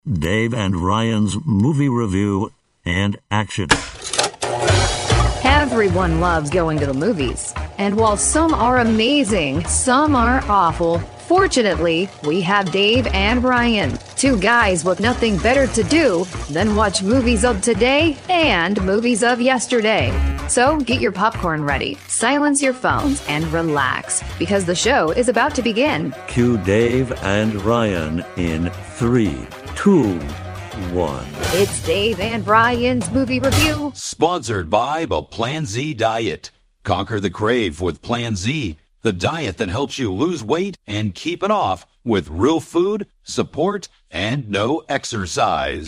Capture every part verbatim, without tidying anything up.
Dave and Ryan's movie review and action. Everyone loves going to the movies. And while some are amazing, some are awful. Fortunately, we have Dave and Ryan, two guys with nothing better to do than watch movies of today and movies of yesterday. So get your popcorn ready, silence your phones, and relax, because the show is about to begin. Cue Dave and Ryan in three, two, one. It's Dave and Ryan's movie review. Sponsored by the Plan Z Diet. Conquer the crave with Plan Z, the diet that helps you lose weight and keep it off with real food, support, and no exercise.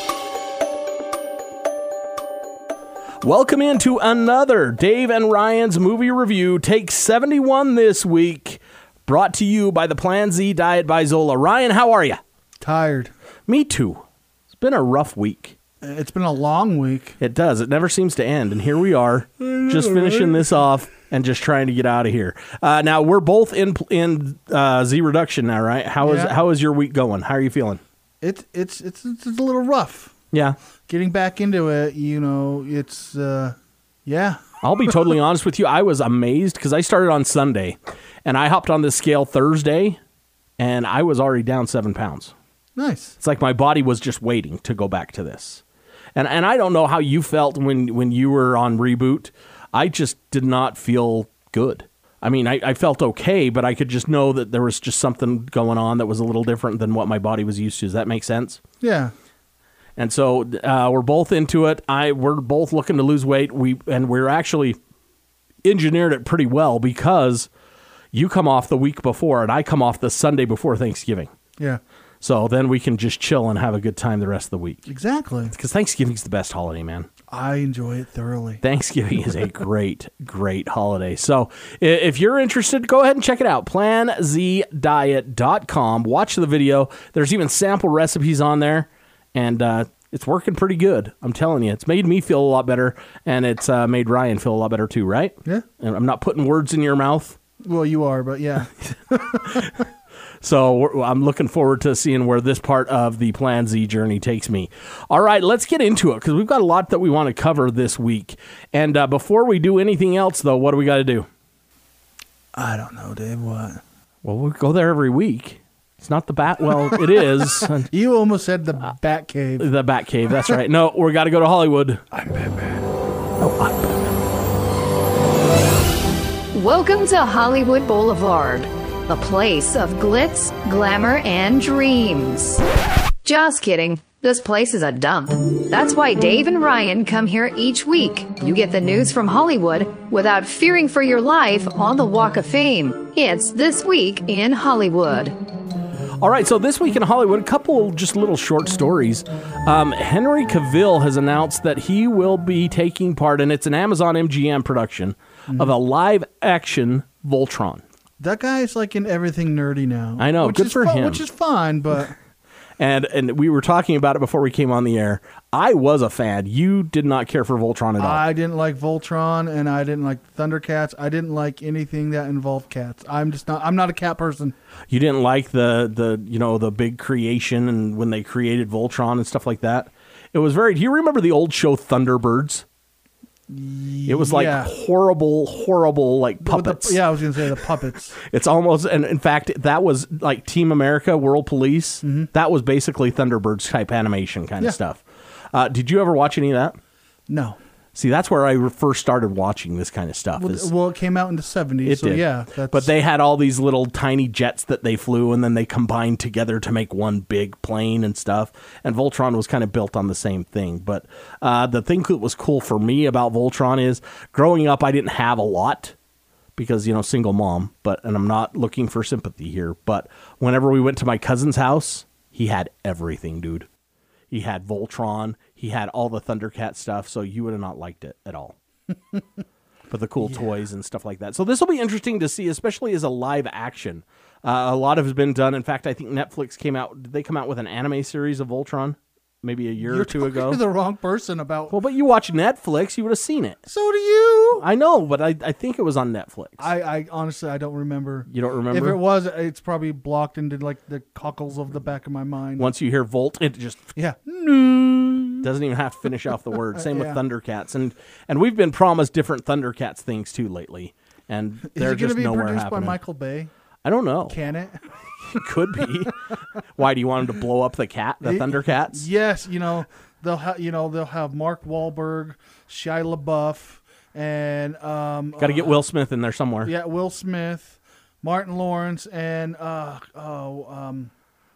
Welcome into another Dave and Ryan's movie review, take seventy-one this week, brought to you by the Plan Z Diet by Zola. Ryan, how are you? Tired. Me too. It's been a rough week. It's been a long week. It does. It never seems to end. And here we are, just finishing this off and just trying to get out of here. Uh, now, we're both in in uh, Z reduction now, right? How is Yeah. how is your week going? How are you feeling? It, it's it's it's a little rough. Yeah. Getting back into it, you know, it's, uh, yeah. I'll be totally honest with you. I was amazed because I started on Sunday, and I hopped on this scale Thursday, and I was already down seven pounds. Nice. It's like my body was just waiting to go back to this. And and I don't know how you felt when, when you were on Reboot. I just did not feel good. I mean, I, I felt okay, but I could just know that there was just something going on that was a little different than what my body was used to. Does that make sense? Yeah. And so uh, we're both into it. I We're both looking to lose weight. We And we're actually engineered it pretty well because you come off the week before and I come off the Sunday before Thanksgiving. Yeah. So then we can just chill and have a good time the rest of the week. Exactly. Because Thanksgiving's the best holiday, man. I enjoy it thoroughly. Thanksgiving is a great, great holiday. So i- if you're interested, go ahead and check it out. plan z diet dot com. Watch the video. There's even sample recipes on there. And uh, it's working pretty good. I'm telling you. It's made me feel a lot better. And it's uh, made Ryan feel a lot better too, right? Yeah. And I'm not putting words in your mouth. Well, you are, but yeah. So we're, I'm looking forward to seeing where this part of the Plan Z journey takes me. All right, let's get into it because we've got a lot that we want to cover this week. And uh, before we do anything else, though, what do we got to do? I don't know, Dave. What? Well, we go there every week. It's not the Bat. Well, it is. You almost said the Bat Cave. The Bat Cave, that's right. No, we got to go to Hollywood. I'm Batman. Oh, I'm Batman. Welcome to Hollywood Boulevard, the place of glitz, glamour, and dreams. Just kidding. This place is a dump. That's why Dave and Ryan come here each week. You get the news from Hollywood without fearing for your life on the Walk of Fame. It's This Week in Hollywood. All right, so this week in Hollywood, a couple just little short stories. Um, Henry Cavill has announced that he will be taking part, and it's an Amazon M G M production, mm-hmm. of a live-action Voltron. That guy's like in everything nerdy now. I know, which good is for fu- him. Which is fine, but... And and we were talking about it before we came on the air. I was a fan. You did not care for Voltron at all. I didn't like Voltron, and I didn't like Thundercats. I didn't like anything that involved cats. I'm just not. I'm not a cat person. You didn't like the the you know the big creation and when they created Voltron and stuff like that. It was very. Do you remember the old show Thunderbirds? It was like Yeah. horrible, horrible, like With the- puppets. yeah, I was going to say the puppets. It's almost, and in fact, that was like Team America, World Police. Mm-hmm. That was basically Thunderbirds type animation kind Yeah. of stuff. Uh, did you ever watch any of that? No. See, that's where I first started watching this kind of stuff. Well, is- well, it came out in the seventies, It so did. yeah. That's, But they had all these little tiny jets that they flew, and then they combined together to make one big plane and stuff. And Voltron was kind of built on the same thing. But uh, the thing that was cool for me about Voltron is growing up, I didn't have a lot because, you know, single mom. But and I'm not looking for sympathy here. But whenever we went to my cousin's house, he had everything, dude. He had Voltron. He had all the Thundercat stuff. So you would have not liked it at all. But the cool yeah. toys and stuff like that. So this will be interesting to see, especially as a live action. Uh, a lot of has been done. In fact, I think Netflix came out. Did they come out with an anime series of Voltron? maybe a year You're or two talking ago. to the wrong person about. Well, but you watch Netflix, you would have seen it. So do you. I know, but I, I think it was on Netflix. I, I honestly I don't remember. You don't remember? If it was, it's probably blocked into like the cockles of the back of my mind. Once you hear Volt, it just Yeah. doesn't even have to finish off the word. Same Yeah. with Thundercats, and and we've been promised different Thundercats things too lately, and Is they're it going just to be nowhere produced happening. by Michael Bay? I don't know. Can it? It could be. Why do you want him to blow up the cat, the It- Thundercats? Yes, you know they'll have you know they'll have Mark Wahlberg, Shia LaBeouf, and um. Got to get Will Smith in there somewhere. Yeah, Will Smith, Martin Lawrence, and uh oh um,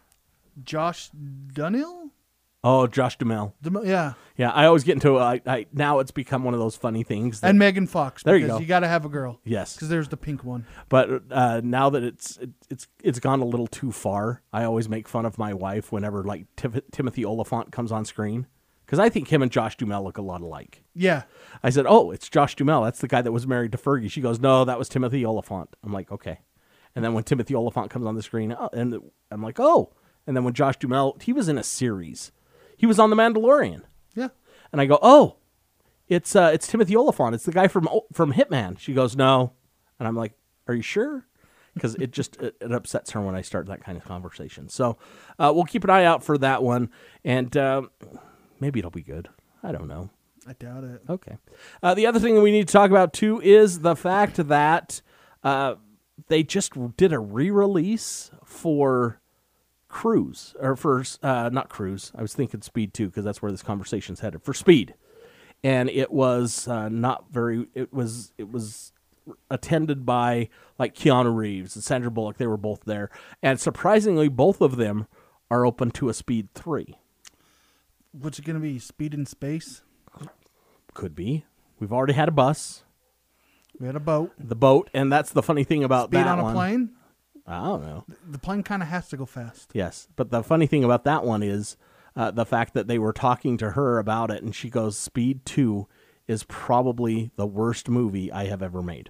Josh Duhamel. Oh, Josh Duhamel. Dem- Yeah, Yeah, I always get into I, I now it's become one of those funny things. That, and Megan Fox. There you because go. You got to have a girl. yes, Because there's the pink one. but uh, now that it's it, it's it's gone a little too far, I always make fun of my wife whenever like Tif- Timothy Oliphant comes on screen because I think him and Josh Duhamel look a lot alike. Yeah. I said, "Oh, it's Josh Duhamel. That's the guy that was married to Fergie." She goes, "No, that was Timothy Oliphant." I'm like, "Okay." And then when Timothy Oliphant comes on the screen, oh, and I'm like, "Oh." And then when Josh Duhamel, he was in a series. He was on The Mandalorian. Yeah. And I go, "Oh, it's uh, it's Timothy Oliphant. It's the guy from from Hitman." She goes, "No," and I'm like, "Are you sure?" Because it just it, it upsets her when I start that kind of conversation. So uh, we'll keep an eye out for that one, and uh, maybe it'll be good. I don't know. I doubt it. Okay. Uh, the other thing that we need to talk about too is the fact that uh, they just did a re-release for Cruise, or for uh, not Cruise. I was thinking Speed two because that's where this conversation's headed. For Speed, and it was uh, not very. It was it was attended by like Keanu Reeves and Sandra Bullock. They were both there, and surprisingly, both of them are open to a Speed three. What's it going to be? Speed in Space? Could be. We've already had a bus, We had a boat. the boat, and that's the funny thing about Speed that on a one. plane? I don't know. The plane kind of has to go fast. Yes, but the funny thing about that one is uh, the fact that they were talking to her about it, and she goes, "Speed two is probably the worst movie I have ever made.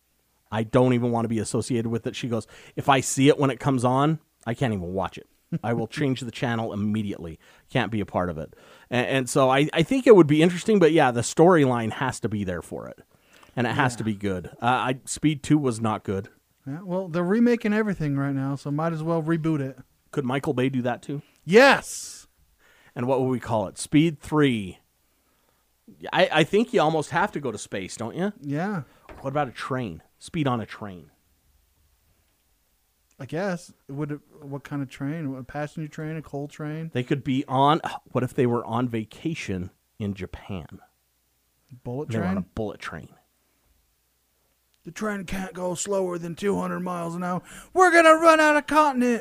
I don't even want to be associated with it." She goes, "If I see it when it comes on, I can't even watch it. I will change the channel immediately. Can't be a part of it." And, and so I, I think it would be interesting, but yeah, the storyline has to be there for it, and it has to be good. Uh, I Speed two was not good. Yeah, well, they're remaking everything right now, so might as well reboot it. Could Michael Bay do that too? Yes! And what would we call it? Speed three. I, I think you almost have to go to space, don't you? Yeah, What about a train? Speed on a train. I guess. Would it, what kind of train? A passenger train? A coal train? They could be on, what if they were on vacation in Japan? Bullet They were on a train? bullet train. The train can't go slower than two hundred miles an hour. We're going to run out of continent!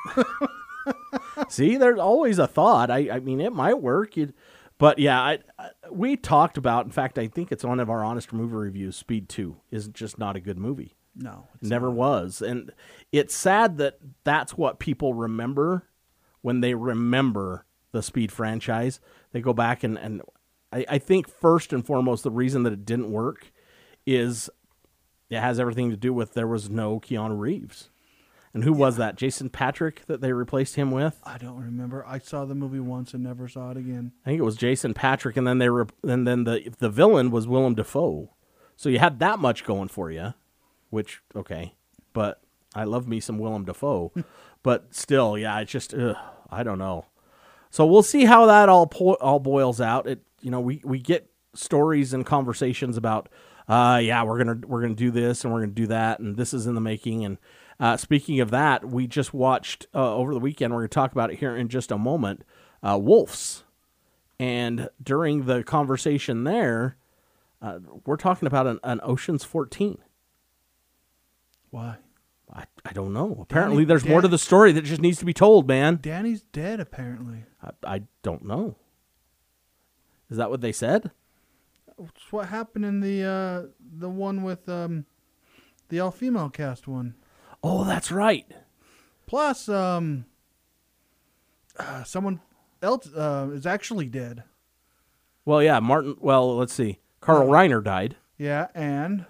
See, there's always a thought. I, I mean, it might work. You'd, but yeah, I, I, we talked about, in fact, I think it's one of our Honest Movie reviews, Speed two is just not a good movie. No. It never was. And it's sad that that's what people remember when they remember the Speed franchise. They go back and, and I, I think first and foremost, the reason that it didn't work is it has everything to do with there was no Keanu Reeves. And who was that? Jason Patrick that they replaced him with? I don't remember. I saw the movie once and never saw it again. I think it was Jason Patrick, and then they were, and then the the villain was Willem Dafoe. So you had that much going for you, which okay, but I love me some Willem Dafoe, but still, yeah, it's just ugh, I don't know. So we'll see how that all po- all boils out. It you know we, we get stories and conversations about uh yeah we're gonna we're gonna do this and we're gonna do that and this is in the making. And uh, speaking of that, we just watched uh, over the weekend. We're gonna talk about it here in just a moment. Uh, Wolves, and during the conversation there, uh, we're talking about an, an Ocean's fourteen. Why? I, I don't know. Apparently, Danny- there's more to Dan- the story that just needs to be told, man. Danny's dead, apparently. I, I don't know. Is that what they said? It's what happened in the uh, the one with um, the all-female cast one. Oh, that's right. Plus, um, uh, someone else uh, is actually dead. Well, yeah, Martin. Well, let's see. Carl Reiner died. Yeah, and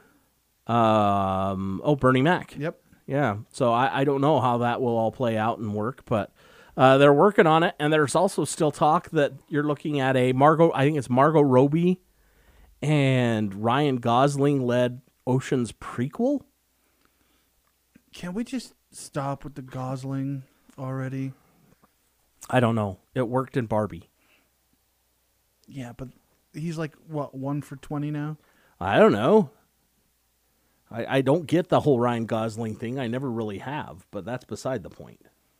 Um, oh, Bernie Mac. yep. Yeah. So I, I don't know how that will all play out and work, but Uh, they're working on it, and there's also still talk that you're looking at a Margot, I think it's Margot Robbie and Ryan Gosling-led Ocean's prequel. Can we just stop with the Gosling already? I don't know. It worked in Barbie. Yeah, but he's like, what, one for twenty now? I don't know. I, I don't get the whole Ryan Gosling thing. I never really have, but that's beside the point.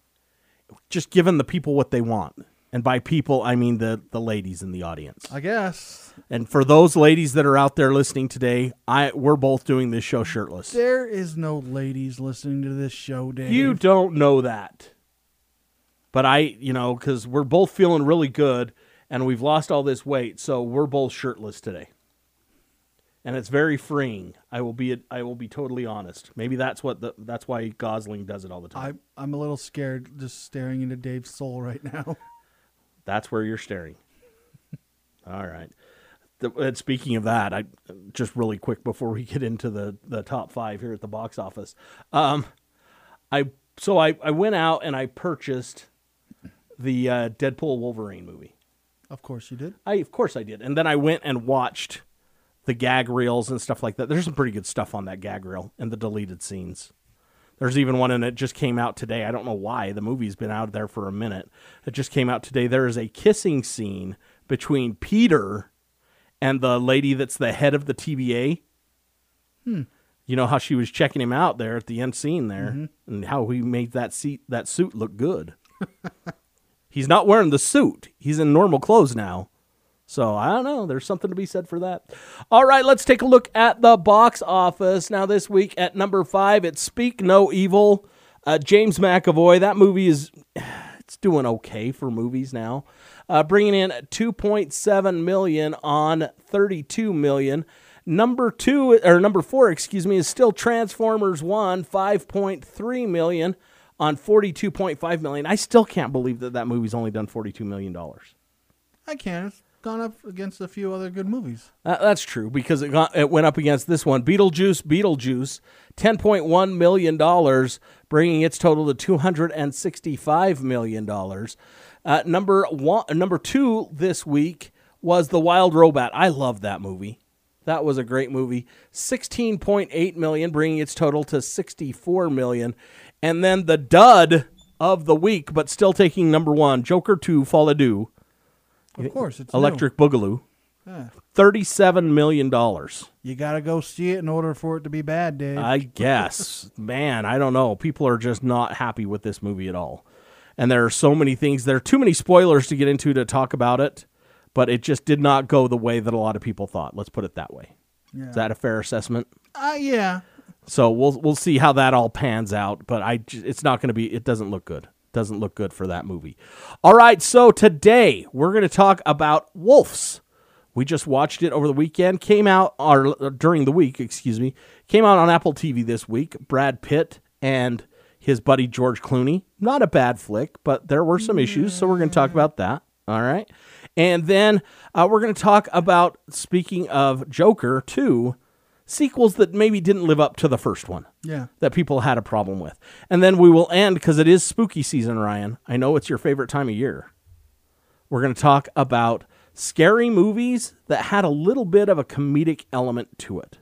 Just giving the people what they want. And by people, I mean the, the ladies in the audience. I guess. And for those ladies that are out there listening today, I we're both doing this show shirtless. There is no ladies listening to this show, Dave. You don't know that. But I, you know, because we're both feeling really good, and we've lost all this weight, so we're both shirtless today. And it's very freeing. I will be I will be totally honest. Maybe that's what the that's why Gosling does it all the time. I, I'm a little scared just staring into Dave's soul right now. That's where you're staring. All right. The, and speaking of that, I just really quick before we get into the, the top five here at the box office. Um, I so I, I went out and I purchased the uh, Deadpool Wolverine movie. Of course you did. I of course I did, and then I went and watched the gag reels and stuff like that. There's some pretty good stuff on that gag reel and the deleted scenes. There's even one, and it just came out today. I don't know why. The movie's been out there for a minute. It just came out today. There is a kissing scene between Peter and the lady that's the head of the T V A. Hmm. You know how she was checking him out there at the end scene there, Mm-hmm. and how he made that seat, that suit look good. He's not wearing the suit. He's in normal clothes now. So, I don't know. There's something to be said for that. All right, let's take a look at the box office. Now, this week at number five, it's Speak No Evil. Uh, James McAvoy. That movie is it's doing okay for movies now. Uh, bringing in two point seven million dollars on thirty-two million dollars. Number two, or number four, excuse me, is still Transformers one, five point three million dollars on forty-two point five million dollars. I still can't believe that that movie's only done forty-two million dollars. I can. It's gone up against a few other good movies. Uh, that's true, because it got, it went up against this one, Beetlejuice, Beetlejuice, ten point one million dollars, bringing its total to two hundred sixty-five million dollars. Uh, number one, number two this week was The Wild Robot. I love that movie. That was a great movie. sixteen point eight million dollars, bringing its total to sixty-four million dollars. And then the dud of the week, but still taking number one, Joker two, Fall of Due. Of course, it's Electric new. Boogaloo. Yeah. thirty-seven million dollars. You got to go see it in order for it to be bad, Dave. I guess. Man, I don't know. People are just not happy with this movie at all. And there are so many things. There are too many spoilers to get into to talk about it, but it just did not go the way that a lot of people thought. Let's put it that way. Yeah. Is that a fair assessment? Uh, yeah. So we'll we'll see how that all pans out, but I it's not going to be, it doesn't look good. Doesn't look good for that movie. All right, so today we're going to talk about Wolves. We just watched it over the weekend. Came out, or during the week, excuse me. Came out on Apple T V this week. Brad Pitt and his buddy George Clooney. Not a bad flick, but there were some issues, so we're going to talk about that. All right. And then uh, we're going to talk about, speaking of Joker two, sequels that maybe didn't live up to the first one. Yeah. That people had a problem with. And then we will end, because it is spooky season, Ryan. I know it's your favorite time of year. We're going to talk about scary movies that had a little bit of a comedic element to it.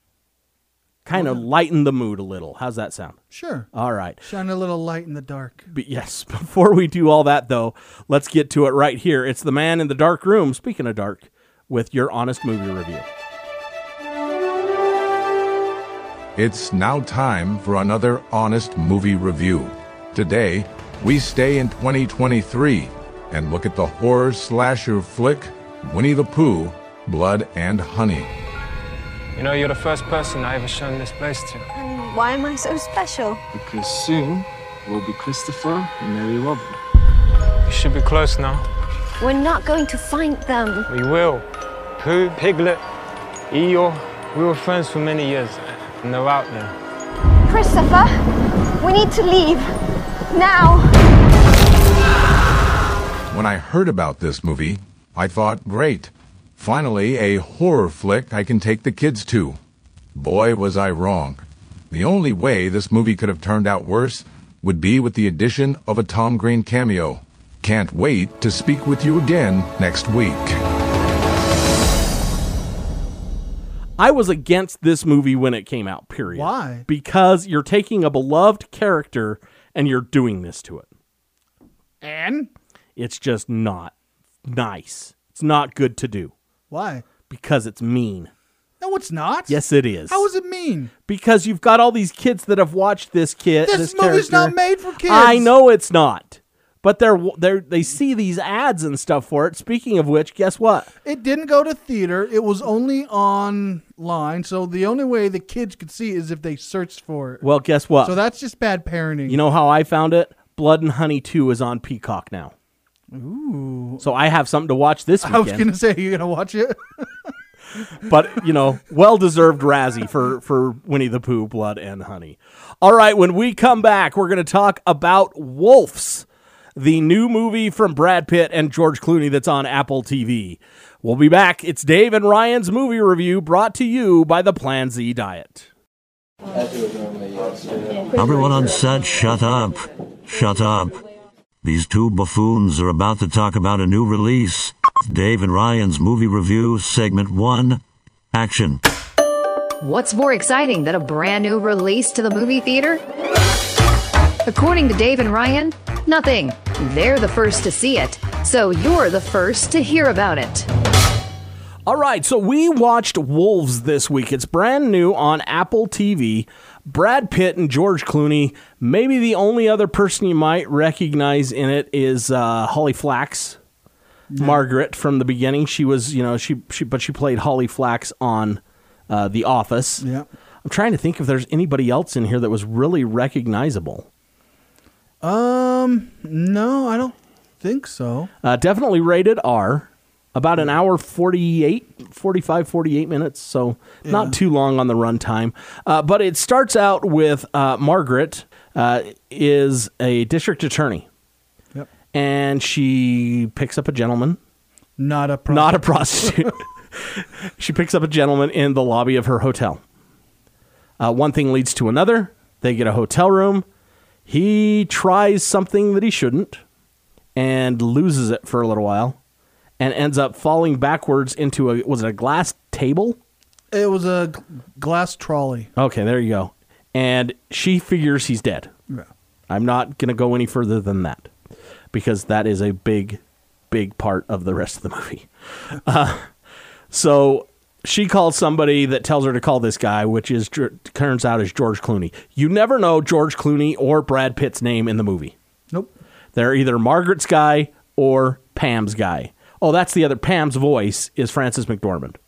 Kind of lighten the mood a little. How's that sound? Sure. All right. Shine a little light in the dark. But yes, before we do all that, though, let's get to it right here. It's the Man in the Dark Room, speaking of dark, with your honest movie review. It's now time for another honest movie review. Today, we stay in twenty twenty-three and look at the horror slasher flick Winnie the Pooh, Blood and Honey. You know, you're the first person I ever shown this place to. And why am I so special? Because soon we'll be Christopher and Mary Robin. You should be close now. We're not going to find them. We will. Pooh, Piglet, Eeyore, we were friends for many years, and they're out there. Christopher, we need to leave. Now. When I heard about this movie, I thought, great. Finally, a horror flick I can take the kids to. Boy, was I wrong. The only way this movie could have turned out worse would be with the addition of a Tom Green cameo. Can't wait to speak with you again next week. I was against this movie when it came out, period. Why? Because you're taking a beloved character and you're doing this to it. And? It's just not nice. It's not good to do. Why? Because it's mean. No, it's not. Yes, it is. How is it mean? Because you've got all these kids that have watched this kid. This, this movie's character. not made for kids. I know it's not. But they're, they're, they see these ads and stuff for it. Speaking of which, guess what? It didn't go to theater. It was only online. So the only way the kids could see it is if they searched for it. Well, guess what? So that's just bad parenting. You know how I found it? Blood and Honey two is on Peacock now. Ooh. So I have something to watch this weekend. I was going to say, you're going to watch it? But, you know, well-deserved Razzie for, for Winnie the Pooh, Blood and Honey. All right, when we come back, we're going to talk about Wolves, the new movie from Brad Pitt and George Clooney that's on Apple T V. We'll be back. It's Dave and Ryan's movie review brought to you by the Plan Z Diet. Everyone on set, shut up. Shut up. These two buffoons are about to talk about a new release. Dave and Ryan's movie review, segment one. Action. What's more exciting than a brand new release to the movie theater? According to Dave and Ryan, nothing. They're the first to see it, so you're the first to hear about it. All right, so we watched Wolves this week. It's brand new on Apple T V. Brad Pitt and George Clooney. Maybe the only other person you might recognize in it is uh, Holly Flax, yeah. Margaret from the beginning. She was, you know, she she but she played Holly Flax on uh, The Office. Yeah. I'm trying to think if there's anybody else in here that was really recognizable. Um, no, I don't think so. Uh, definitely rated R. About an hour, forty-eight, forty-five, forty-eight minutes, so yeah. Not too long on the runtime. Uh, but it starts out with uh, Margaret uh, is a district attorney. Yep. And she picks up a gentleman. Not a prostitute. Not a prostitute. She picks up a gentleman in the lobby of her hotel. Uh, one thing leads to another. They get a hotel room. He tries something that he shouldn't and loses it for a little while. And ends up falling backwards into a, was it a glass table? It was a g- glass trolley. Okay, there you go. And she figures he's dead. Yeah. I'm not going to go any further than that because that is a big, big part of the rest of the movie. Uh, so she calls somebody that tells her to call this guy, which is turns out is George Clooney. You never know George Clooney or Brad Pitt's name in the movie. Nope. They're either Margaret's guy or Pam's guy. Oh, that's the other. Pam's voice is Frances McDormand,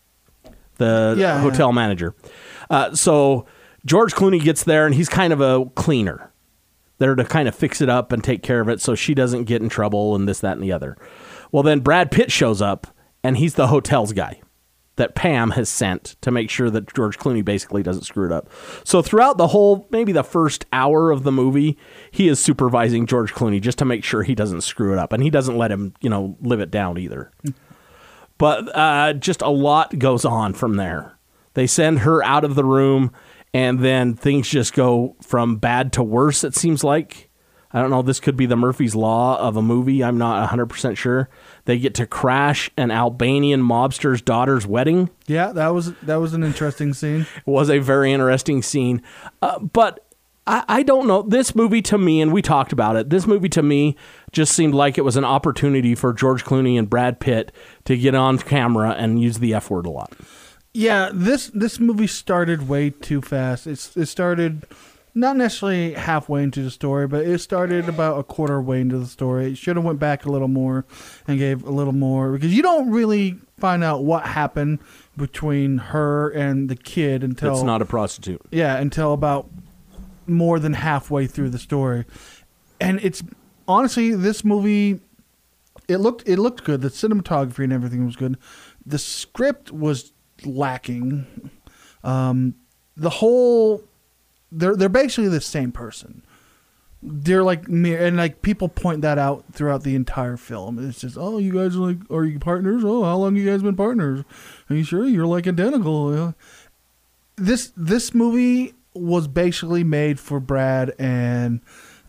the yeah, hotel yeah. manager. Uh, so George Clooney gets there, and he's kind of a cleaner. There to kind of fix it up and take care of it so she doesn't get in trouble and this, that, and the other. Well, then Brad Pitt shows up, and he's the hotel's guy that Pam has sent to make sure that George Clooney basically doesn't screw it up. So throughout the whole, maybe the first hour of the movie, he is supervising George Clooney just to make sure he doesn't screw it up. And he doesn't let him, you know, live it down either. But uh, just a lot goes on from there. They send her out of the room, and then things just go from bad to worse, it seems like. I don't know, this could be the Murphy's Law of a movie. I'm not one hundred percent sure. They get to crash an Albanian mobster's daughter's wedding. Yeah, that was that was an interesting scene. It was a very interesting scene. Uh, but I, I don't know. This movie to me, and we talked about it, this movie to me just seemed like it was an opportunity for George Clooney and Brad Pitt to get on camera and use the F word a lot. Yeah, this this movie started way too fast. It's It started... Not necessarily halfway into the story, but it started about a quarter way into the story. It should have went back a little more and gave a little more, because you don't really find out what happened between her and the kid until... It's not a prostitute. Yeah, until about more than halfway through the story. And it's... Honestly, this movie, it looked it looked good. The cinematography and everything was good. The script was lacking. Um, the whole... They're they're basically the same person. They're like me, and like people point that out throughout the entire film. It's just, oh, you guys are like, are you partners? Oh, how long you guys been partners? Are you sure you're like identical? You know? This this movie was basically made for Brad and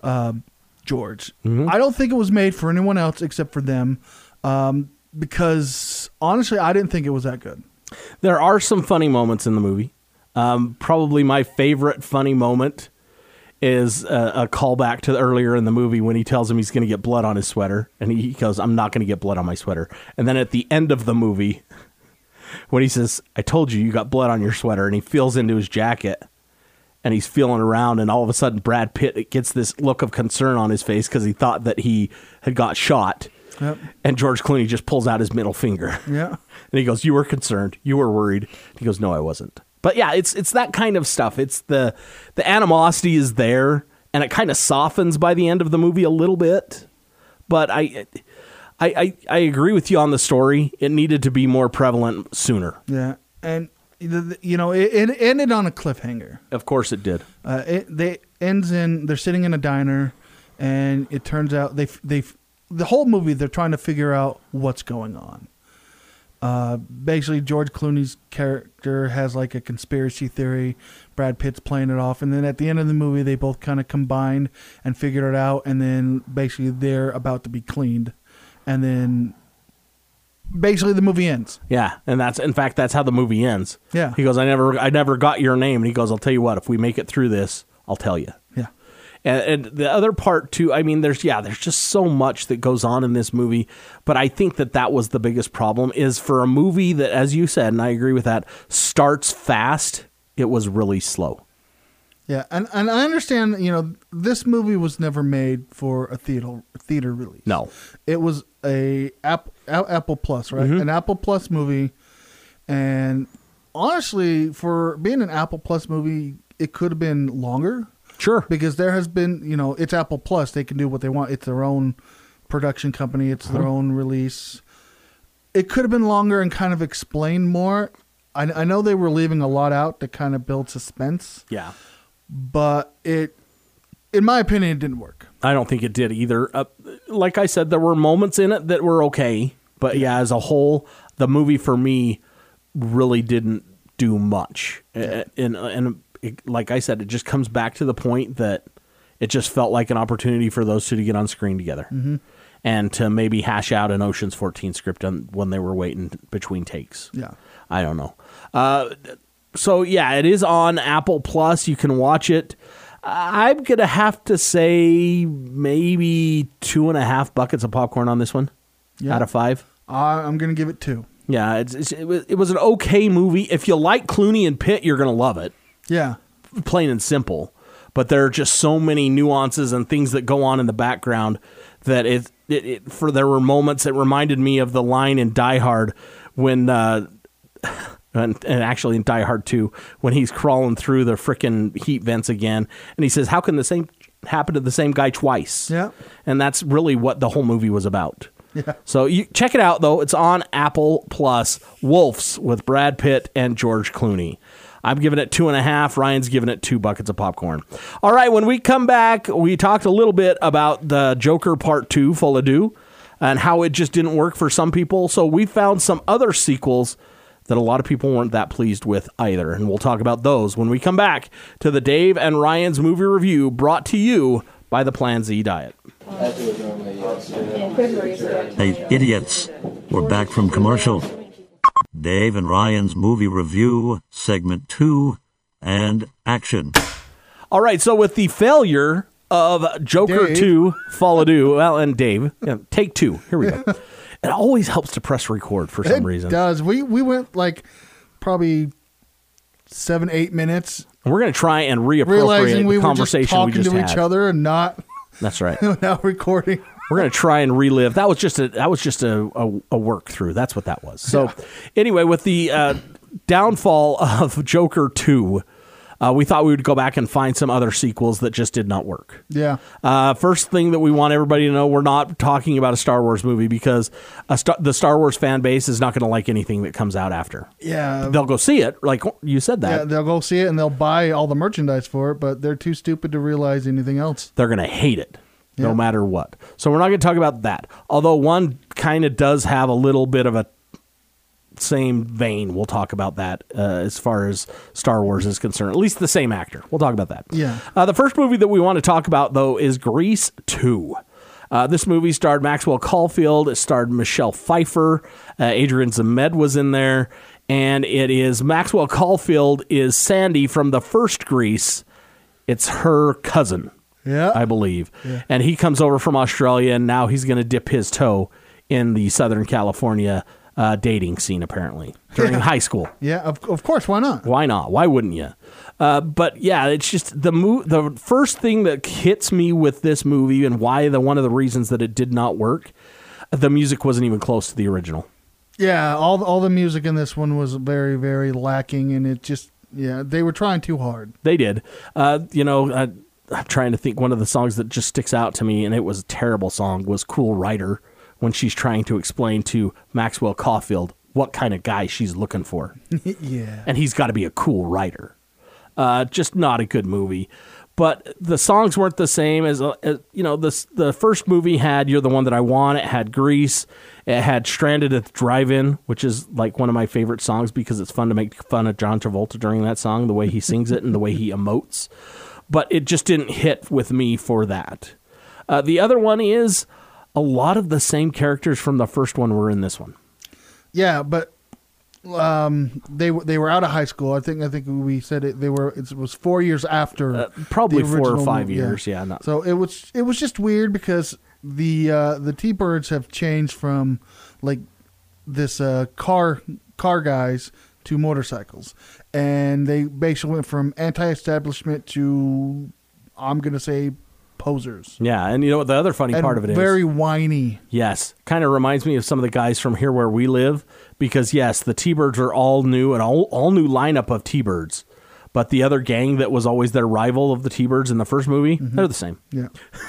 um, George. Mm-hmm. I don't think it was made for anyone else except for them, um, because honestly, I didn't think it was that good. There are some funny moments in the movie. Um, probably my favorite funny moment is a, a callback to earlier in the movie when he tells him he's going to get blood on his sweater. And he, he goes, I'm not going to get blood on my sweater. And then at the end of the movie, when he says, I told you you got blood on your sweater, and he feels into his jacket and he's feeling around, and all of a sudden Brad Pitt gets this look of concern on his face because he thought that he had got shot. Yep. And George Clooney just pulls out his middle finger. Yeah. And he goes, you were concerned. You were worried. He goes, no, I wasn't. But yeah, it's it's that kind of stuff. It's the the animosity is there, and it kind of softens by the end of the movie a little bit. But I, I, I, I agree with you on the story. It needed to be more prevalent sooner. Yeah, and you know, it, it ended on a cliffhanger. Of course, it did. Uh, it they ends in they're sitting in a diner, and it turns out they they the whole movie they're trying to figure out what's going on. Uh, basically, George Clooney's character has like a conspiracy theory. Brad Pitt's playing it off. And then at the end of the movie, they both kind of combined and figured it out. And then basically they're about to be cleaned. And then basically the movie ends. Yeah. And that's, in fact, that's how the movie ends. Yeah. He goes, I never, I never got your name. And he goes, I'll tell you what, if we make it through this, I'll tell you. Yeah. And, and the other part too, I mean, there's, yeah, there's just so much that goes on in this movie, but I think that that was the biggest problem is for a movie that, as you said, and I agree with that, starts fast, it was really slow. Yeah. And, and I understand, you know, this movie was never made for a theater, theater release. No. It was a Apple, Apple Plus, right? Mm-hmm. An Apple Plus movie. And honestly, for being an Apple Plus movie, it could have been longer. Sure. Because there has been, you know, it's Apple Plus. They can do what they want. It's their own production company. It's their own release. It could have been longer and kind of explained more. I, I know they were leaving a lot out to kind of build suspense. Yeah. But it, in my opinion, it didn't work. I don't think it did either. Uh, like I said, there were moments in it that were okay. But yeah, as a whole, the movie for me really didn't do much. Yeah. And, and It, like I said, it just comes back to the point that it just felt like an opportunity for those two to get on screen together mm-hmm. and to maybe hash out an Ocean's fourteen script on, when they were waiting between takes. Yeah. I don't know. Uh, so, yeah, it is on Apple Plus. You can watch it. I'm going to have to say maybe two and a half buckets of popcorn on this one yeah. out of five. Uh, I'm going to give it two. Yeah, it's, it's, it, was, it was an okay movie. If you like Clooney and Pitt, you're going to love it. Yeah. Plain and simple. But there are just so many nuances and things that go on in the background that it, it, it for there were moments that reminded me of the line in Die Hard when, uh, and, and actually in Die Hard two, when he's crawling through the frickin' heat vents again, and he says, how can the same happen to the same guy twice? Yeah. And that's really what the whole movie was about. Yeah. So you check it out, though. It's on Apple Plus. Wolves with Brad Pitt and George Clooney. I'm giving it two and a half. Ryan's giving it two buckets of popcorn. All right, when we come back, we talked a little bit about the Joker Part two, Full Ado, and how it just didn't work for some people. So we found some other sequels that a lot of people weren't that pleased with either. And we'll talk about those when we come back to the Dave and Ryan's movie review, brought to you by the Plan Z Diet. Hey, idiots. We're back from commercial. Dave and Ryan's movie review, segment two, and action. All right, so with the failure of Joker Dave. two, Full Ado, well, and Dave, yeah, take two. Here we go. It always helps to press record for some it reason. It does. We, we went like probably seven, eight minutes. And we're going to try and reappropriate realizing we the conversation were we just talking just to had. each other and not, That's right. not recording. We're going to try and relive. That was just a that was just a, a, a work through. That's what that was. So Yeah. anyway, with the uh, downfall of Joker two, uh, we thought we would go back and find some other sequels that just did not work. Yeah. Uh, first thing that we want everybody to know, we're not talking about a Star Wars movie because a Star, the Star Wars fan base is not going to like anything that comes out after. Yeah. They'll go see it, like you said that. Yeah, they'll go see it and they'll buy all the merchandise for it, but they're too stupid to realize anything else. They're going to hate it. Yeah. No matter what. So we're not going to talk about that. Although one kind of does have a little bit of a same vein. We'll talk about that uh, as far as Star Wars is concerned. At least the same actor. We'll talk about that. Yeah. Uh, the first movie that we want to talk about, though, is Grease two. Uh, this movie starred Maxwell Caulfield. It starred Michelle Pfeiffer. Uh, Adrian Zmed was in there. And it is Maxwell Caulfield is Sandy from the first Grease. It's her cousin, Yeah. I believe. Yeah. And he comes over from Australia, and now he's going to dip his toe in the Southern California uh, dating scene, apparently, during Yeah. high school. Yeah, of, of course. Why not? Why not? Why wouldn't you? Uh, but yeah, it's just the mo- the first thing that hits me with this movie, and why the one of the reasons that it did not work, the music wasn't even close to the original. Yeah, all all the music in this one was very, very lacking, and it just, yeah, they were trying too hard. They did. Uh, you know, I, I'm trying to think one of the songs that just sticks out to me, and it was a terrible song, was Cool Rider, when she's trying to explain to Maxwell Caulfield what kind of guy she's looking for. Yeah. And he's got to be a cool writer. Uh, just not a good movie. But the songs weren't the same as, uh, as you know, this, the first movie had You're the One That I Want. It had Grease. It had Stranded at the Drive-In, which is like one of my favorite songs because it's fun to make fun of John Travolta during that song, the way he sings it and the way he emotes. But it just didn't hit with me for that. Uh, the other one is a lot of the same characters from the first one were in this one. Yeah, but um, they were they were out of high school. I think I think we said it. They were. It was four years after. Uh, probably the four or original five movie, years. Yeah. Not, So it was it was just weird because the uh, the T-Birds have changed from like this uh, car car guys to motorcycles, and they basically went from anti-establishment to, I'm gonna say, posers. yeah. And you know what the other funny And part of it is? very whiny. Yes. Kind of reminds me of some of the guys from Here Where We Live because, yes, the T-Birds are all new, and all, all new lineup of T-Birds. But the other gang that was always their rival of the T-Birds in the first movie, Mm-hmm. they're the same. Yeah.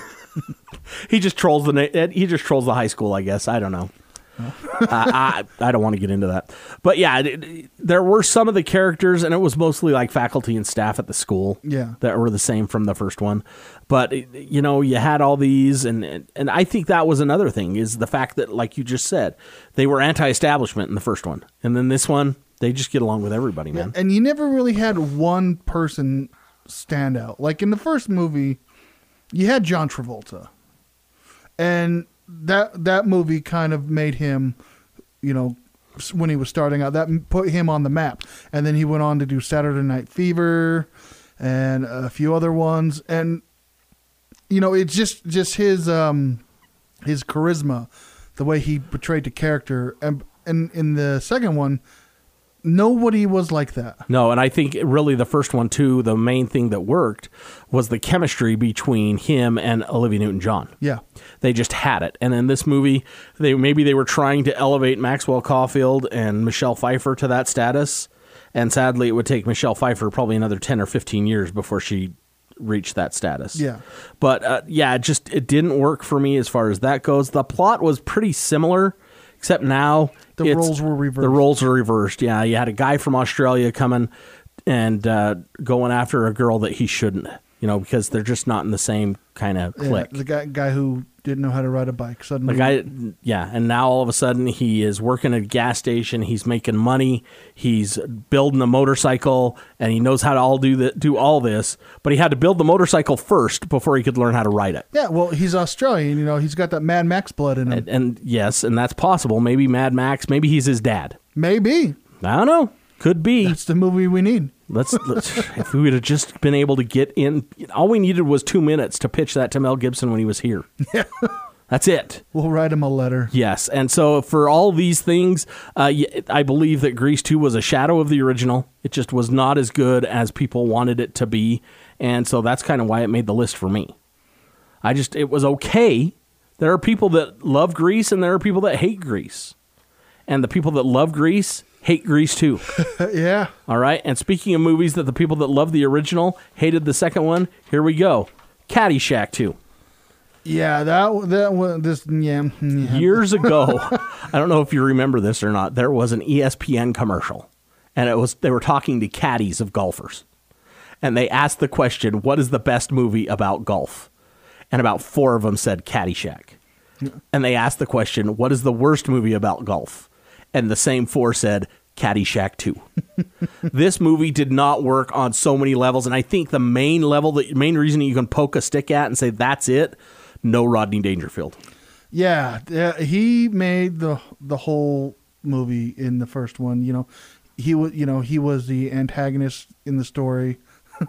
He just trolls the na- he just trolls the high school, I guess. I don't know. uh, I I don't want to get into that. But yeah, it, it, there were some of the characters, and it was mostly like faculty and staff at the school Yeah. that were the same from the first one. But, you know, you had all these, and, and, and I think that was another thing, is the fact that, like you just said, they were anti-establishment in the first one. And then this one, they just get along with everybody, man. And you never really had one person stand out. Like in the first movie, you had John Travolta. And that that movie kind of made him, you know, when he was starting out, that put him on the map. And then he went on to do Saturday Night Fever and a few other ones. And, you know, it's just, just his um, his charisma, the way he portrayed the character. And, and in the second one, nobody was like that. No, and I think really the first one, too, the main thing that worked was the chemistry between him and Olivia Newton-John. Yeah. They just had it. And in this movie, they maybe they were trying to elevate Maxwell Caulfield and Michelle Pfeiffer to that status. And sadly, it would take Michelle Pfeiffer probably another ten or fifteen years before she reached that status. Yeah. But uh, yeah, it just it didn't work for me as far as that goes. The plot was pretty similar, except now The it's- roles were reversed. The roles were reversed. Yeah, you had a guy from Australia coming and uh, going after a girl that he shouldn't. You know, because they're just not in the same kind of Yeah, clique. the guy guy who didn't know how to ride a bike The suddenly. guy, yeah, and now all of a sudden he is working at a gas station. He's making money. He's building a motorcycle, and he knows how to all do the, do all this. But he had to build the motorcycle first before he could learn how to ride it. Yeah, well, he's Australian. You know, he's got that Mad Max blood in him. And, and yes, and that's possible. Maybe Mad Max. Maybe he's his dad. Maybe I don't know. Could be. that's the movie we need. Let's, let's if we would have just been able to get in, all we needed was two minutes to pitch that to Mel Gibson when he was here. Yeah, That's it. we'll write him a letter. Yes, and so for all these things, uh, y- I believe that Grease two was a shadow of the original. It just was not as good as people wanted it to be, and so that's kind of why it made the list for me. I just, it was okay. There are people that love Grease, and there are people that hate Grease. And the people that love Grease hate Grease too. Yeah, All right? And speaking of movies that the people that love the original hated the second one, here we go. Caddyshack two. yeah. That that was this. Yeah, yeah. Years ago, I don't know if you remember this or not, there was an E S P N commercial, and it was they were talking to caddies of golfers, and they asked the question, what is the best movie about golf? And about four of them said Caddyshack. And they asked the question, what is the worst movie about golf? and the same four said Caddyshack two. This movie did not work on so many levels, and I think the main level, the main reason you can poke a stick at and say that's it, no Rodney Dangerfield. Yeah, yeah, he made the the whole movie in the first one. You know, he was you know he was the antagonist in the story.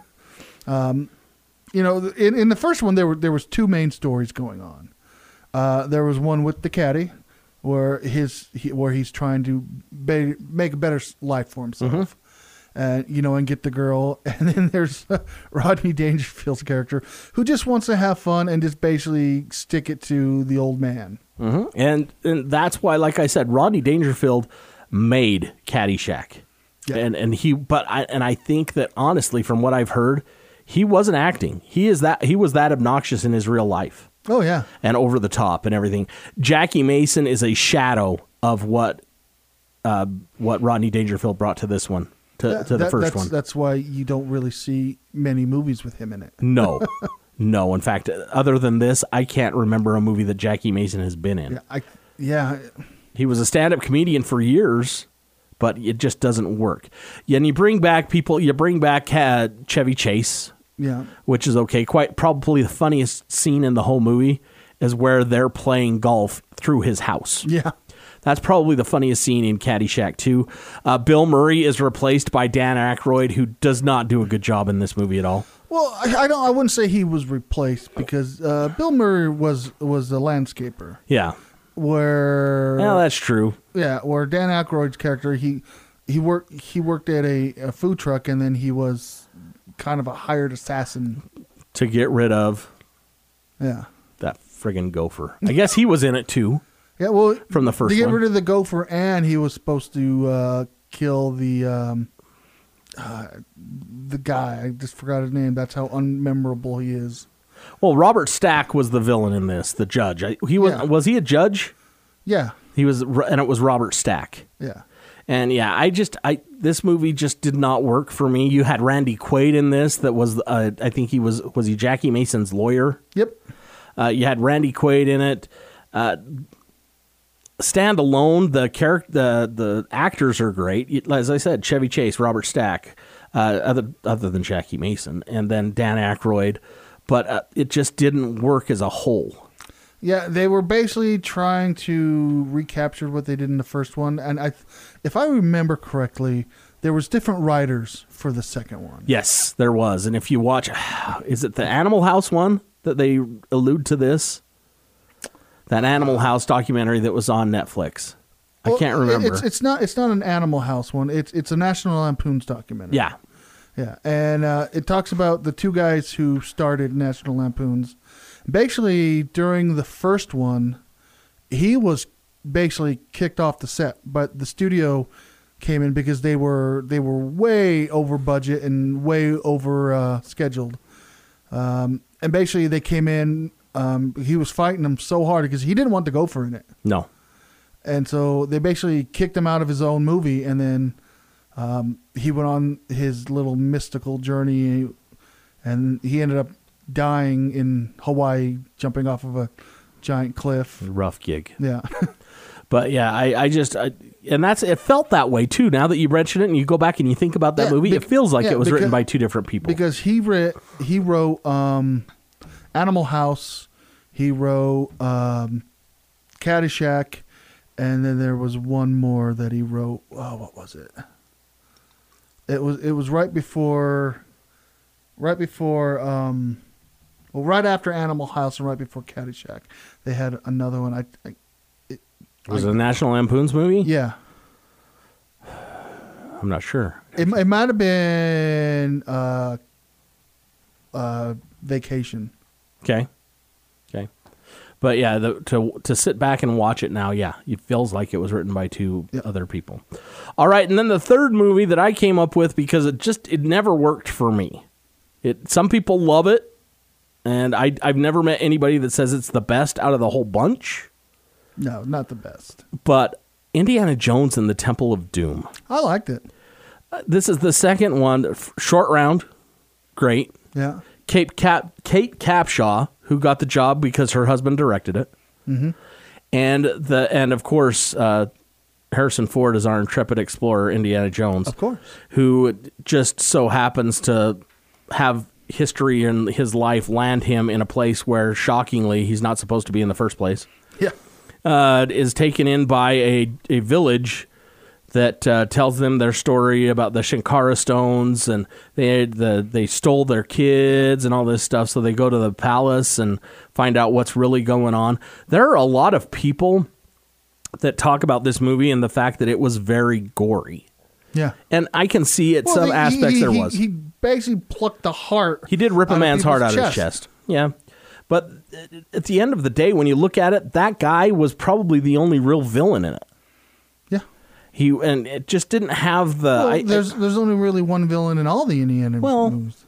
um, you know, in in the first one there were there was two main stories going on. Uh, there was one with the caddy, where his he, where he's trying to be, make a better life for himself. Mm-hmm. Uh, you know, and get the girl. And then there's uh, Rodney Dangerfield's character who just wants to have fun and just basically stick it to the old man. Mm-hmm. And and that's why, like I said, Rodney Dangerfield made Caddyshack. Yeah. And and he, but I and I think that honestly, from what I've heard, he wasn't acting. He is that he was that obnoxious in his real life. Oh yeah, and over the top and everything. Jackie Mason is a shadow of what uh, what Rodney Dangerfield brought to this one. To, that, to the that, first that's, one. That's why you don't really see many movies with him in it. No. No. In fact, other than this, I can't remember a movie that Jackie Mason has been in. Yeah. I, yeah. He was a stand-up comedian for years, but it just doesn't work. And you bring back people, you bring back uh, Chevy Chase, yeah, which is okay. Quite probably the funniest scene in the whole movie is where they're playing golf through his house. Yeah. That's probably the funniest scene in Caddyshack two. Uh, Bill Murray is replaced by Dan Aykroyd, who does not do a good job in this movie at all. Well, I, I don't. I wouldn't say he was replaced because uh, Bill Murray was was the landscaper. Yeah. Where? Yeah, that's true. Yeah, where Dan Aykroyd's character he he worked he worked at a, a food truck and then he was kind of a hired assassin to get rid of. Yeah. That friggin' gopher. I guess he was in it too. Yeah, well, from the first to get one. rid of the gopher, and he was supposed to uh, kill the um, uh, the guy. I just forgot his name. That's how unmemorable he is. Well, Robert Stack was the villain in this, the judge. He was Yeah. was he a judge? Yeah, he was, and it was Robert Stack. Yeah, and yeah, I just I this movie just did not work for me. You had Randy Quaid in this. That was uh, I think he was was he Jackie Mason's lawyer. Yep. Uh, you had Randy Quaid in it. Uh, Stand alone, the character, the the actors are great. As I said, Chevy Chase, Robert Stack, uh, other other than Jackie Mason, and then Dan Aykroyd, but uh, it just didn't work as a whole. Yeah, they were basically trying to recapture what they did in the first one, and I, if I remember correctly, there was different writers for the second one. Yes, there was, and if you watch, is it the Animal House one that they allude to this? That Animal House documentary that was on Netflix. I well, can't remember. It's, it's not. It's not an Animal House one. It's it's a National Lampoon's documentary. Yeah, yeah, and uh, it talks about the two guys who started National Lampoon's. Basically, during the first one, he was basically kicked off the set, but the studio came in because they were they were way over budget and way over uh, scheduled, um, and basically they came in. Um, he was fighting them so hard because he didn't want to go for in it. No. And so they basically kicked him out of his own movie, and then um, he went on his little mystical journey, and he ended up dying in Hawaii, jumping off of a giant cliff. Rough gig. Yeah. But yeah, I, I just, I, and that's, it felt that way too. Now that you mention it and you go back and you think about that Yeah, movie, bec- it feels like yeah, it was because- written by two different people. Because he re- he wrote um, Animal House, he wrote um, Caddyshack, and then there was one more that he wrote. Oh, what was it? It was it was right before, right before, um, well, right after Animal House and right before Caddyshack. They had another one. I, I it, was I, it a National Lampoon's movie? Yeah. I'm not sure. It, it might have been uh, uh, Vacation. Okay. Okay. But yeah, the, to to sit back and watch it now, yeah, it feels like it was written by two Yep. other people. All right, and then the third movie that I came up with because it just it never worked for me. It some people love it, and I I've never met anybody that says it's the best out of the whole bunch. No, not the best. But Indiana Jones and the Temple of Doom. I liked it. Uh, this is the second one. F- Short round, great. Yeah. Kate Cap Kate Capshaw, who got the job because her husband directed it, Mm-hmm. and the and of course uh, Harrison Ford as our intrepid explorer, Indiana Jones. Of course. Who just so happens to have history in his life land him in a place where, shockingly, he's not supposed to be in the first place. Yeah. Uh, is taken in by a, a village that uh, tells them their story about the Shankara stones, and they the they stole their kids and all this stuff. So they go to the palace and find out what's really going on. There are a lot of people that talk about this movie and the fact that it was very gory. Yeah. And I can see at Well, some he- aspects he- there he- was. He basically plucked the heart. He did rip a out of man's heart out people's of his chest. Yeah. But at the end of the day, when you look at it, that guy was probably the only real villain in it. Yeah. He and it just didn't have the. Well, I- there's there's only really one villain in all the Indiana Well, movies.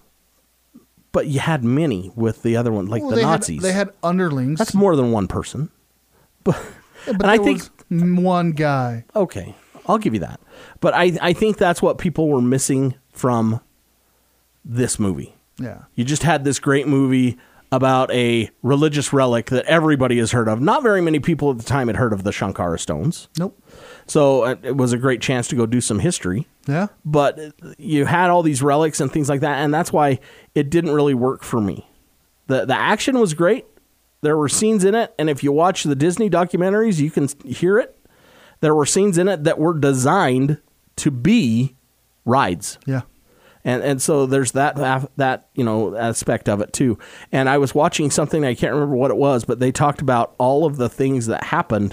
but you had many with the other one, like Well, the they Nazis. Had, they had underlings. That's more than one person. But, Yeah, but and I there think was one guy. okay, I'll give you that. But I I think that's what people were missing from this movie. Yeah. You just had this great movie about a religious relic that everybody has heard of. Not very many people at the time had heard of the Shankara stones. Nope. So uh, it was a great chance to go do some history. Yeah. But you had all these relics and things like that, and that's why it didn't really work for me. The the action was great. There were scenes in it, and if you watch the Disney documentaries, you can hear it. There were scenes in it that were designed to be rides. Yeah. And and so there's that that you know aspect of it too. And I was watching something, I can't remember what it was, but they talked about all of the things that happened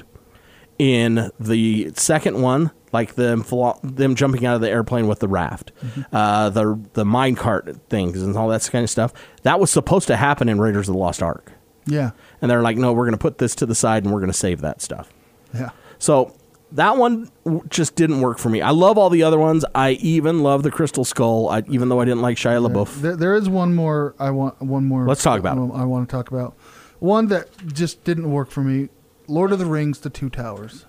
in the second one, like them flo- them jumping out of the airplane with the raft, Mm-hmm. uh, the the minecart things and all that kind of stuff. That was supposed to happen in Raiders of the Lost Ark. Yeah. And they're like, no, we're going to put this to the side and we're going to save that stuff. Yeah. So that one w- just didn't work for me. I love all the other ones. I even love the Crystal Skull, I, even though I didn't like Shia LaBeouf. There, there is one more. I want one more. Let's talk about it. I want to talk about one that just didn't work for me. Lord of the Rings: The Two Towers.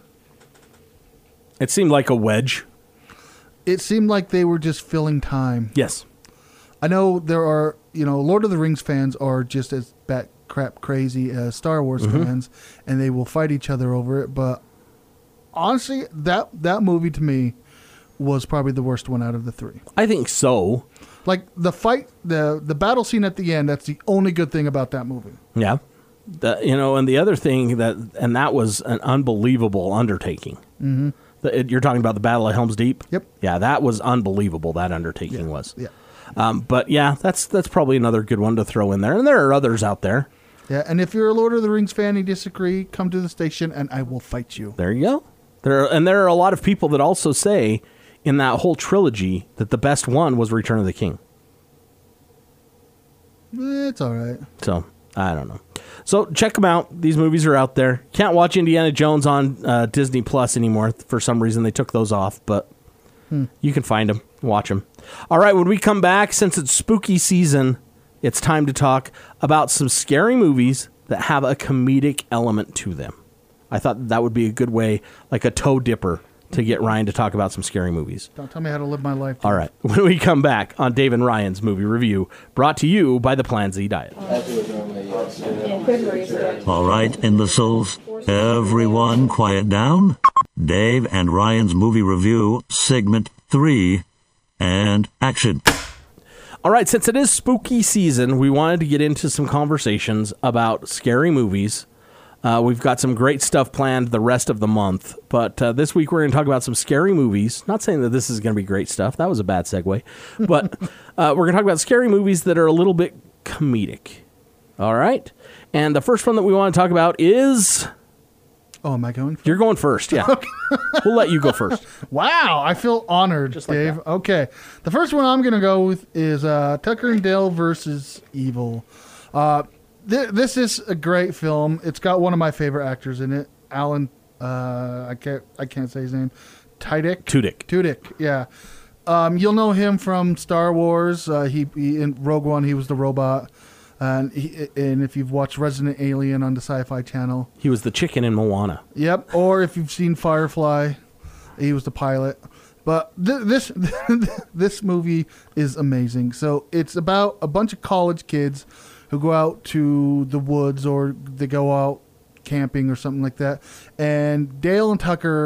It seemed like a wedge. It seemed like they were just filling time. Yes. I know there are, you know, Lord of the Rings fans are just as bat crap crazy as Star Wars Mhm. fans, and they will fight each other over it. But honestly, that that movie to me was probably the worst one out of the three. I think so. Like the fight, the the battle scene at the end. That's the only good thing about that movie. Yeah. The, you know, and the other thing that, and that was an unbelievable undertaking. Mhm. The, it- you're talking about the Battle of Helm's Deep? Yep. Yeah, that was unbelievable, that undertaking was. Yeah. Um, but yeah, that's that's probably another good one to throw in there. And there are others out there. Yeah, and if you're a Lord of the Rings fan and you disagree, come to the station and I will fight you. There you go. There are, and there are a lot of people that also say in that whole trilogy that the best one was Return of the King. Eh, It's all right. So I don't know. So check them out. These movies are out there. Can't watch Indiana Jones on uh, Disney Plus anymore. For some reason, they took those off, but Hmm. you can find them. Watch them. All right, when we come back, since it's spooky season, it's time to talk about some scary movies that have a comedic element to them. I thought that would be a good way, like a toe dipper, to get Ryan to talk about some scary movies. Don't tell me how to live my life. All right, when we come back on Dave and Ryan's Movie Review, brought to you by the Plan Z Diet. All right, imbeciles. Everyone quiet down. Dave and Ryan's Movie Review, segment three, and action. All right, since it is spooky season, we wanted to get into some conversations about scary movies. Uh, we've got some great stuff planned the rest of the month, but uh, this week we're going to talk about some scary movies. Not saying that this is going to be great stuff. That was a bad segue. But uh, we're going to talk about scary movies that are a little bit comedic. All right? And the first one that we want to talk about is... Oh, am I going? You're going first, yeah. We'll let you go first. Wow, I feel honored, Just like Dave. that. Okay, the first one I'm going to go with is uh, Tucker and Dale versus Evil. Uh, th- this is a great film. It's got one of my favorite actors in it, Alan. Uh, I can't. I can't say his name. Tudyk. Tudyk. Tudyk. Yeah. Um, you'll know him from Star Wars. Uh, he, he in Rogue One. He was the robot. And he, and if you've watched Resident Alien on the Sci-Fi Channel, He was the chicken in Moana. yep. Or if you've seen Firefly, he was the pilot. But th- this this movie is amazing. So it's about a bunch of college kids who go out to the woods or they go out camping or something like that. And Dale and Tucker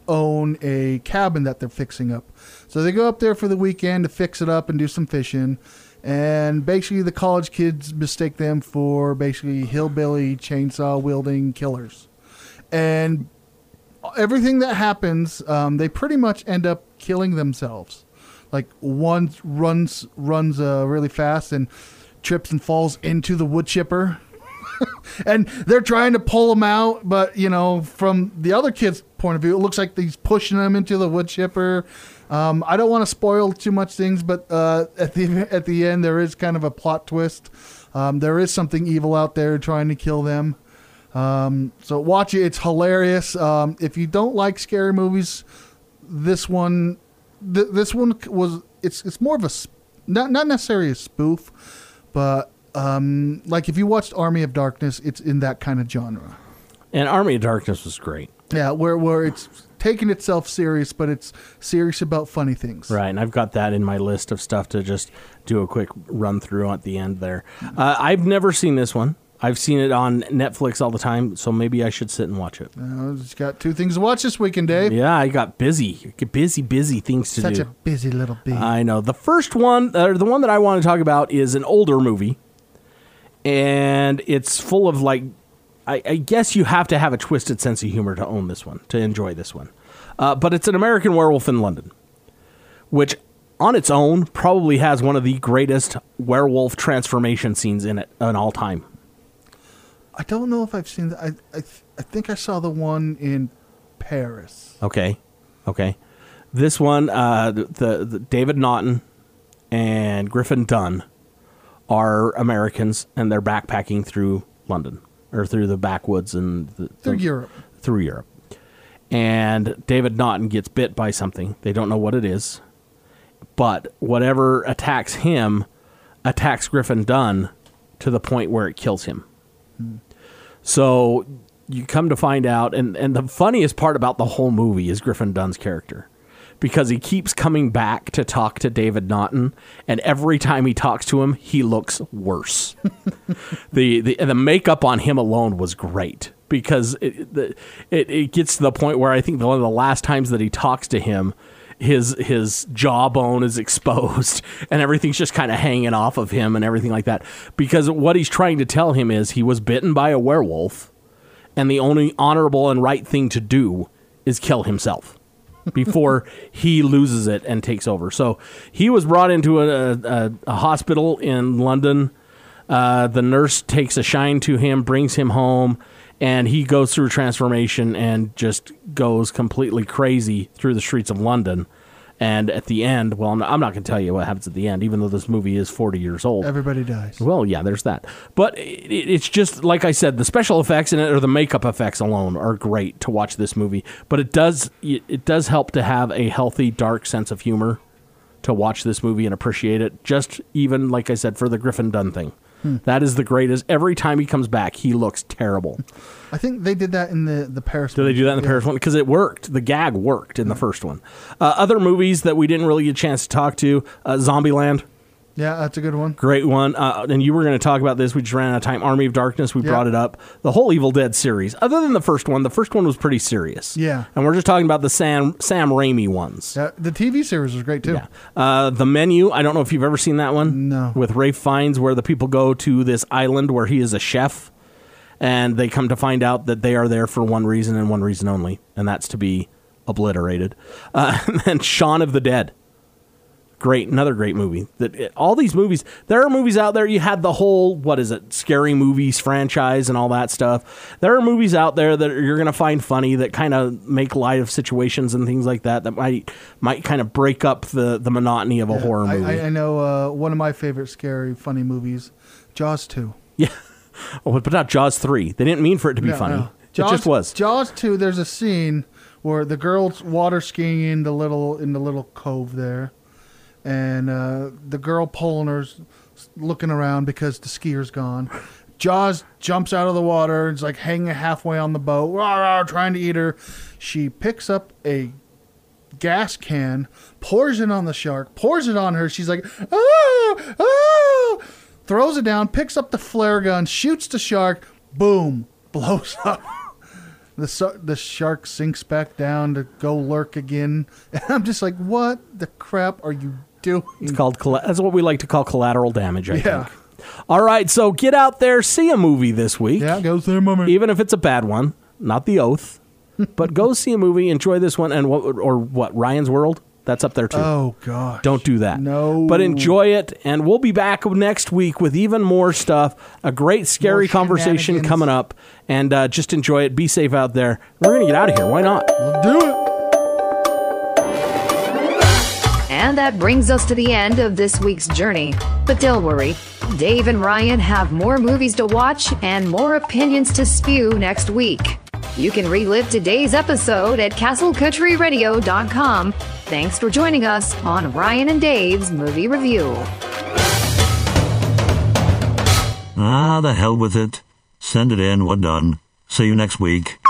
own a cabin that they're fixing up. So they go up there for the weekend to fix it up and do some fishing. And basically the college kids mistake them for basically hillbilly chainsaw wielding killers. And everything that happens, um, they pretty much end up killing themselves. Like one runs runs uh, really fast and trips and falls into the wood chipper. And they're trying to pull him out, but, you know, from the other kid's point of view, it looks like he's pushing him into the wood chipper. Um, I don't want to spoil too much things, but uh, at the at the end, there is kind of a plot twist. Um, there is something evil out there trying to kill them. Um, so watch it. It's hilarious. Um, if you don't like scary movies, this one, th- this one was, it's it's more of a, not, not necessarily a spoof, but um, like if you watched Army of Darkness, it's in that kind of genre. And Army of Darkness was great. Yeah, where where it's taking itself serious, but it's serious about funny things. Right, and I've got that in my list of stuff to just do a quick run through at the end there. Uh, I've never seen this one. I've seen it on Netflix all the time, so maybe I should sit and watch it. Uh, it's got two things to watch this weekend, Dave. Yeah, I got busy. Busy, busy things to Such do. Such a busy little bee. I know. The first one, or the one that I want to talk about, is an older movie, and it's full of, like, I, I guess you have to have a twisted sense of humor to own this one, to enjoy this one. Uh, but it's An American Werewolf in London, which on its own probably has one of the greatest werewolf transformation scenes in it in all time. I don't know if I've seen that. I I, th- I think I saw the one in Paris. Okay, okay. This one, uh, the, the David Naughton and Griffin Dunn are Americans, and they're backpacking through London, or through the backwoods and the, through the, Europe. Through Europe. And David Naughton gets bit by something. They don't know what it is. But whatever attacks him attacks Griffin Dunn to the point where it kills him. Hmm. So you come to find out, and, and the funniest part about the whole movie is Griffin Dunn's character. Because he keeps coming back to talk to David Naughton, and every time he talks to him, he looks worse. the, the the makeup on him alone was great. Because it, the, it it gets to the point where I think one of the last times that he talks to him, his his jawbone is exposed and everything's just kind of hanging off of him and everything like that. Because what he's trying to tell him is he was bitten by a werewolf, and the only honorable and right thing to do is kill himself before he loses it and takes over. So he was brought into a, a, a hospital in London. Uh, the nurse takes a shine to him, brings him home, and he goes through transformation and just goes completely crazy through the streets of London. And at the end, well, I'm not, I'm not going to tell you what happens at the end, even though this movie is forty years old. Everybody dies. Well, yeah, there's that. But it, it's just, like I said, the special effects in it, or the makeup effects alone, are great to watch this movie. But it does it does help to have a healthy, dark sense of humor to watch this movie and appreciate it. Just even, like I said, for the Griffin Dunn thing. Hmm. That is the greatest. Every time he comes back, he looks terrible. I think they did that in the, the Paris one. Did they do that in the yeah. Paris one? Because it worked. The gag worked in yeah. the first one. Uh, other movies that we didn't really get a chance to talk to, uh, Zombieland. Yeah, that's a good one. Great one. Uh, and you were going to talk about this. We just ran out of time. Army of Darkness, we yeah. brought it up. The whole Evil Dead series. Other than the first one, the first one was pretty serious. Yeah. And we're just talking about the Sam Sam Raimi ones. Yeah, the T V series was great, too. Yeah. Uh, the Menu, I don't know if you've ever seen that one. No. With Ralph Fiennes, where the people go to this island where he is a chef, and they come to find out that they are there for one reason and one reason only, and that's to be obliterated. Uh, and then Shaun of the Dead. Great, another great movie. That it, all these movies, there are movies out there. You had the whole, what is it, Scary Movies franchise and all that stuff. There are movies out there that you're going to find funny, that kind of make light of situations and things like that, that might might kind of break up the, the monotony of a yeah, horror movie. I, I know uh, one of my favorite scary, funny movies, Jaws two. Yeah, oh, but not Jaws three. They didn't mean for it to be no, funny. No. Jaws, it just was. Jaws two, there's a scene where the girl's water skiing in the little in the little cove there. And uh, the girl pulling her's looking around because the skier's gone. Jaws jumps out of the water. It's like hanging halfway on the boat, rah, rah, trying to eat her. She picks up a gas can, pours it on the shark, pours it on her. She's like, ah, ah, throws it down, picks up the flare gun, shoots the shark, boom, blows up. The su- the shark sinks back down to go lurk again. And I'm just like, what the crap are you doing? It's called, colla- that's what we like to call collateral damage, I Yeah. think. All right, so get out there, see a movie this week. Yeah, go see a movie. Even if it's a bad one, not The Oath. But go see a movie, enjoy this one, and what, or what, Ryan's World? That's up there too. Oh, gosh. Don't do that. No. But enjoy it, and we'll be back next week with even more stuff. A great, scary More conversation shenanigans. coming up. And uh, just enjoy it. Be safe out there. We're going to get out of here. Why not? Let's do it. And that brings us to the end of this week's journey. But don't worry, Dave and Ryan have more movies to watch and more opinions to spew next week. You can relive today's episode at castle country radio dot com. Thanks for joining us on Ryan and Dave's Movie Review. Ah, the hell with it. Send it in. We're done. See you next week.